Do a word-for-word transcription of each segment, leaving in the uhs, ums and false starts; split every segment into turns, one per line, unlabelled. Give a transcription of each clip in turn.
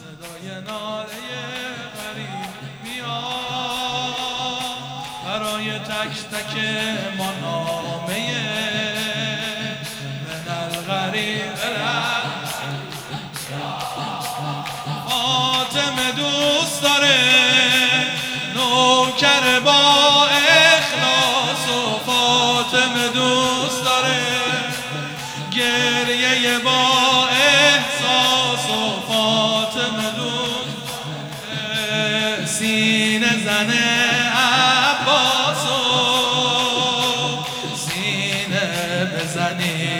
صدای ناله غریب میاد برای تک تک ما نامه من الغریب فاطمه دوست داره نوکر با اخلاص و فاطمه دوست داره گریه با احساس و فاطمه دوست سینه زنه عباس و سینه بزنی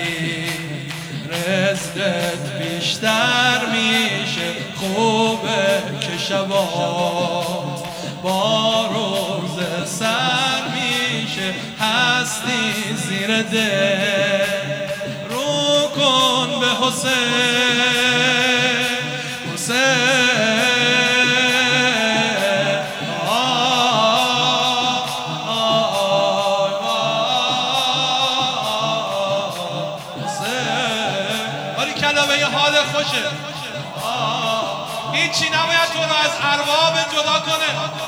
رزقت بیشتر میشه خوبه که شبات با روز سر میشه هستی زیر دل رو کن به حسین حسین کلمه حال خوشه هیچی نباید تو رو از ارباب جدا کنه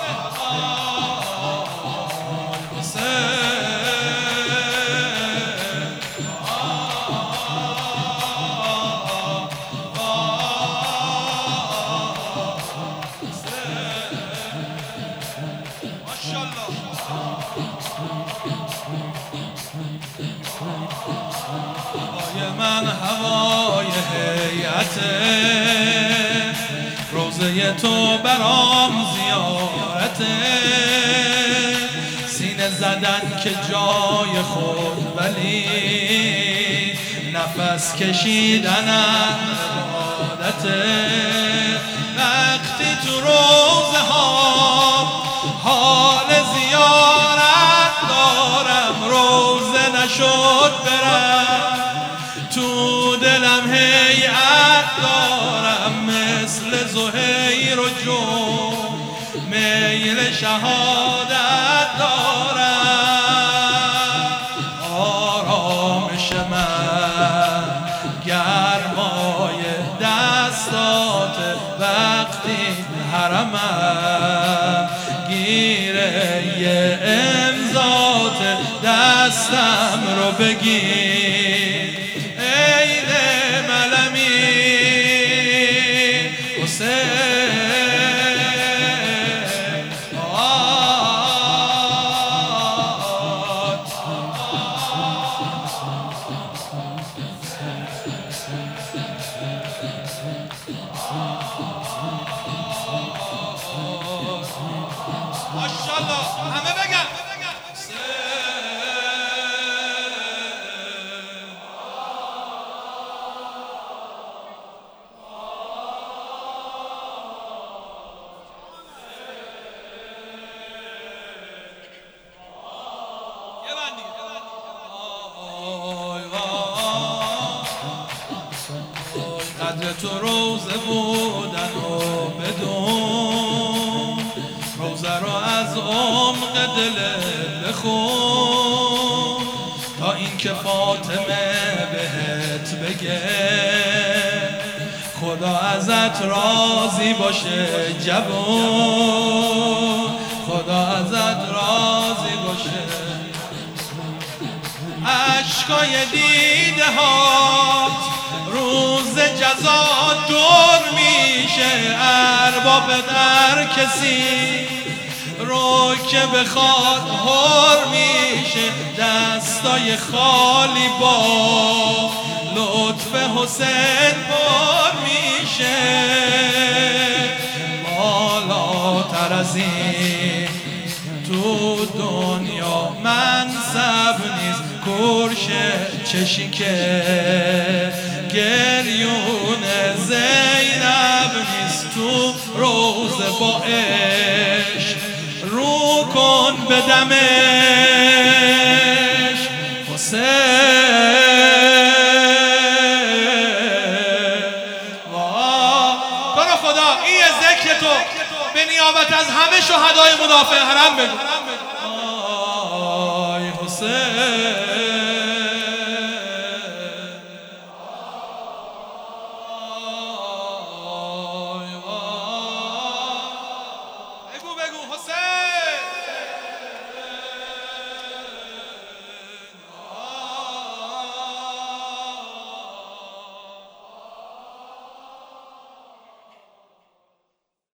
هوای من هوای هیئته روزه تو برام زیارته سینه زدن که جای خود ولی نفس کشیدنم عادته وقتی تو روزه ها حال زیارت دارم روزه نشد برم تو دلم هیئت دارم مثل زهیر و جون میل شهادت دارم آرامش من گرمای دستات وقتی حرمم گیره یه امضات دستم رو بگیر عید ملمی حسین ماشاءالله همه بگن قدر تو روزه بودن و بدون روزه رو از عمق دل بخون تا اینکه فاطمه بهت بگه خدا ازت راضی باشه جوون خدا ازت راضی باشه عشقای دیده هات روز جزا دور میشه ارباب در کسی رو که بخواد هر میشه دستای خالی با لطف حسین پر میشه بالاتر از این تو دنیا منصب نیست کرشه چشی که گریون زینب نیست تو روز با عشق رو کن به دمش حسین برو خدا این ذکر تو به نیابت از همه شهدای مدافع حرم بگو آی حسین